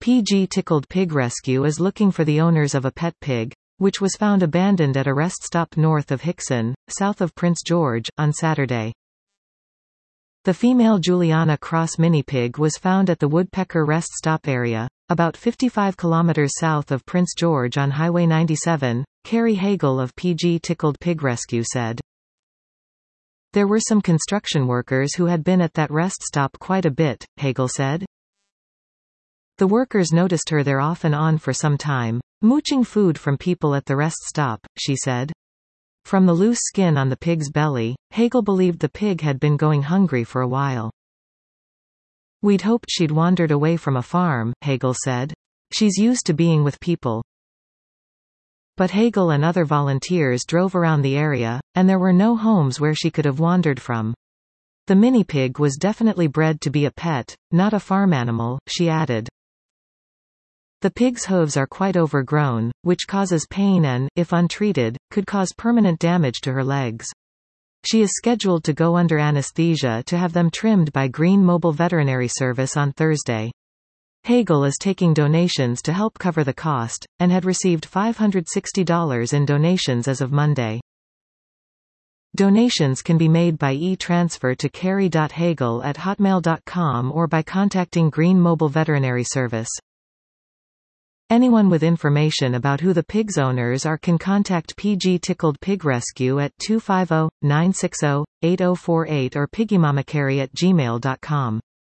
PG Tickled Pig Rescue is looking for the owners of a pet pig, which was found abandoned at a rest stop north of Hickson, south of Prince George, on Saturday. The female Juliana Cross mini pig was found at the Woodpecker rest stop area, about 55 kilometers south of Prince George on Highway 97, Carrie Hagel of PG Tickled Pig Rescue said. There were some construction workers who had been at that rest stop quite a bit, Hagel said. The workers noticed her there off and on for some time, mooching food from people at the rest stop, she said. From the loose skin on the pig's belly, Hagel believed the pig had been going hungry for a while. We'd hoped she'd wandered away from a farm, Hagel said. She's used to being with people. But Hagel and other volunteers drove around the area, and there were no homes where she could have wandered from. The mini pig was definitely bred to be a pet, not a farm animal, she added. The pig's hooves are quite overgrown, which causes pain and, if untreated, could cause permanent damage to her legs. She is scheduled to go under anesthesia to have them trimmed by Green Mobile Veterinary Service on Thursday. Hagel is taking donations to help cover the cost, and had received $560 in donations as of Monday. Donations can be made by e-transfer to carrie.hagel@hotmail.com or by contacting Green Mobile Veterinary Service. Anyone with information about who the pig's owners are can contact PG Tickled Pig Rescue at 250-960-8048 or piggyMamaCarrie@gmail.com.